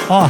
Ó.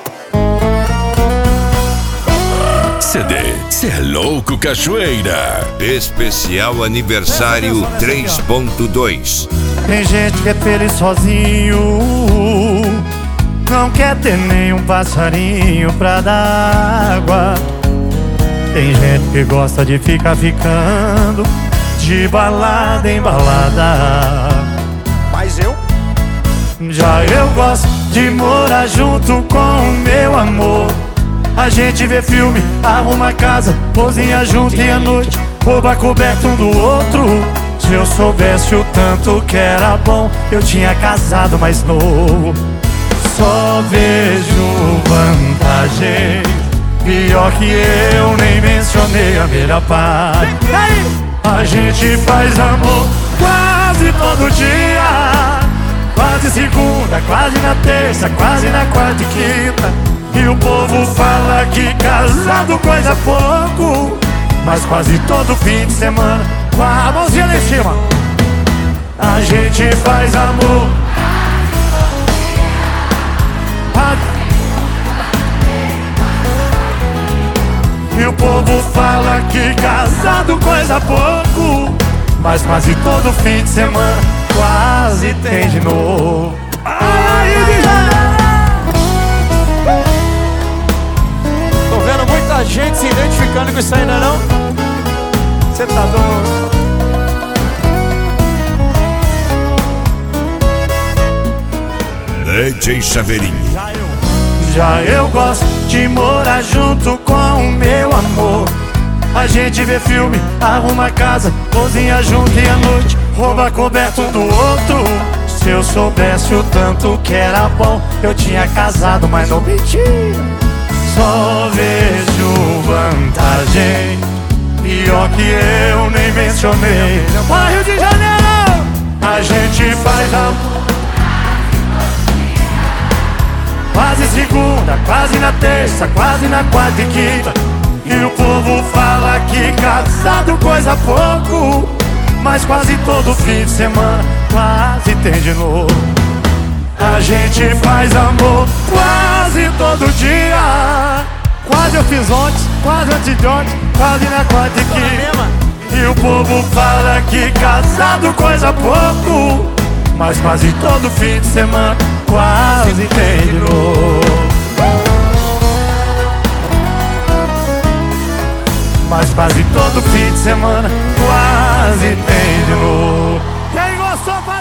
CD Cê é Louco Cachoeira. Especial aniversário 3.2. Tem gente que é feliz sozinho, não quer ter nenhum passarinho pra dar água. Tem gente que gosta de ficar ficando de balada em balada. Mas Já eu gosto de morar junto com o meu amor. A gente vê filme, arruma casa, cozinha junto e à noite rouba coberto um do outro. Se eu soubesse o tanto que era bom, eu tinha casado mais novo. Só vejo vantagem, pior que eu nem mencionei a melhor parte. A gente faz amor quase todo dia, quase segunda, quase na terça, quase na quarta e quinta. E o povo fala que casado coisa pouco, mas quase todo fim de semana, com a mãozinha lá em cima, a gente faz amor. E o povo fala que casado coisa pouco, mas quase todo fim de semana quase tem de novo. tô vendo muita gente se identificando com isso ainda não? Cê tá doido? DJ Chaveirinho. Já eu gosto de morar junto com o meu amor. A gente vê filme, arruma casa, cozinha junto e à noite rouba coberto um do outro. Se eu soubesse o tanto que era bom, eu tinha casado, mas não menti. Só vejo vantagem, pior que eu nem mencionei. Rio de Janeiro, a gente faz amor quase segunda, quase na terça, quase na quarta e quinta. E o povo fala que casado coisa pouco, mas quase todo fim de semana quase tem de novo. A gente faz amor quase todo dia. Quase eu fiz ontem, quase antes de ontem, quase na quarta e quinta. E o povo fala que casado coisa pouco, mas quase todo fim de semana quase tem de novo. Mas quase todo fim de semana quase tem de novo. Quem gostou?